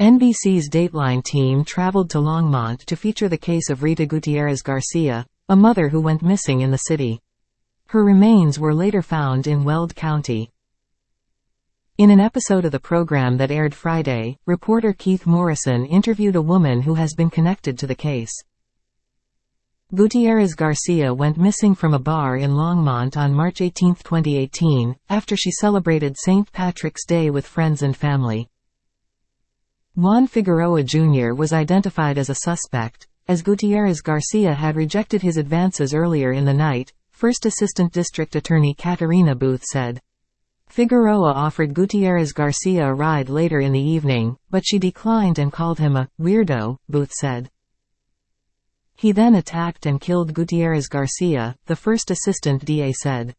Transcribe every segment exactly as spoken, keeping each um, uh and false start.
N B C's Dateline team traveled to Longmont to feature the case of Rita Gutierrez Garcia, a mother who went missing in the city. Her remains were later found in Weld County. In an episode of the program that aired Friday, reporter Keith Morrison interviewed a woman who has been connected to the case. Gutierrez Garcia went missing from a bar in Longmont on March eighteenth twenty eighteen, after she celebrated Saint Patrick's Day with friends and family. Juan Figueroa Junior was identified as a suspect, as Gutierrez Garcia had rejected his advances earlier in the night, First Assistant District Attorney Katarina Booth said. Figueroa offered Gutierrez Garcia a ride later in the evening, but she declined and called him a weirdo, Booth said. He then attacked and killed Gutierrez Garcia, the first assistant D A said.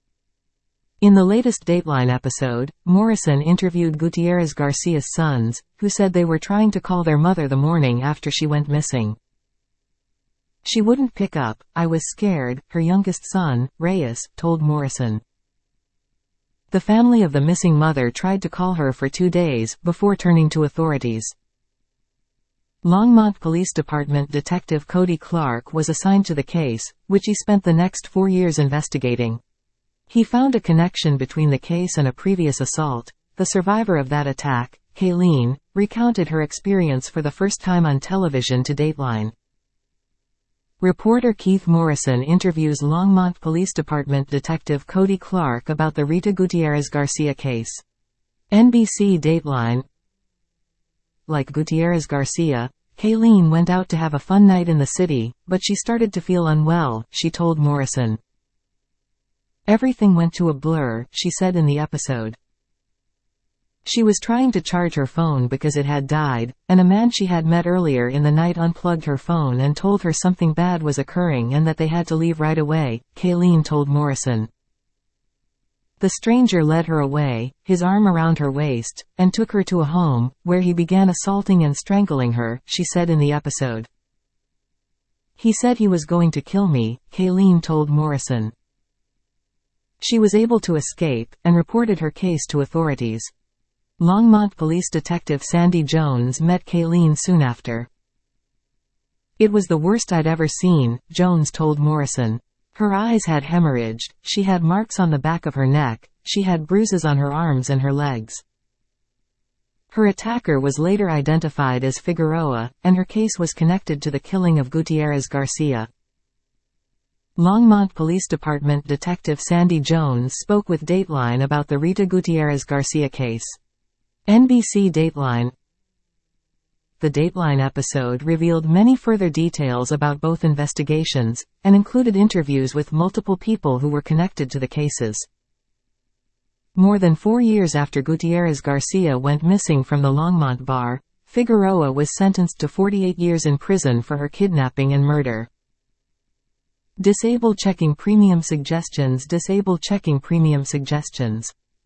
In the latest Dateline episode, Morrison interviewed Gutierrez Garcia's sons, who said they were trying to call their mother the morning after she went missing. She wouldn't pick up. I was scared, her youngest son, Reyes, told Morrison. The family of the missing mother tried to call her for two days, before turning to authorities. Longmont Police Department Detective Cody Clark was assigned to the case, which he spent the next four years investigating. He found a connection between the case and a previous assault. The survivor of that attack, Kayleen, recounted her experience for the first time on television to Dateline. Reporter Keith Morrison interviews Longmont Police Department Detective Cody Clark about the Rita Gutierrez Garcia case. N B C Dateline. Like Gutierrez Garcia, Kayleen went out to have a fun night in the city, but she started to feel unwell, she told Morrison. Everything went to a blur, she said in the episode. She was trying to charge her phone because it had died, and a man she had met earlier in the night unplugged her phone and told her something bad was occurring and that they had to leave right away, Kayleen told Morrison. The stranger led her away, his arm around her waist, and took her to a home, where he began assaulting and strangling her, she said in the episode. He said he was going to kill me, Kayleen told Morrison. She was able to escape, and reported her case to authorities. Longmont Police Detective Sandy Jones met Kayleen soon after. It was the worst I'd ever seen, Jones told Morrison. Her eyes had hemorrhaged, she had marks on the back of her neck, she had bruises on her arms and her legs. Her attacker was later identified as Figueroa, and her case was connected to the killing of Gutierrez Garcia. Longmont Police Department Detective Sandy Jones spoke with Dateline about the Rita Gutierrez Garcia case. N B C Dateline. The Dateline episode revealed many further details about both investigations, and included interviews with multiple people who were connected to the cases. More than four years after Gutierrez Garcia went missing from the Longmont bar, Figueroa was sentenced to forty-eight years in prison for her kidnapping and murder. Disable checking premium suggestions. Disable checking premium suggestions.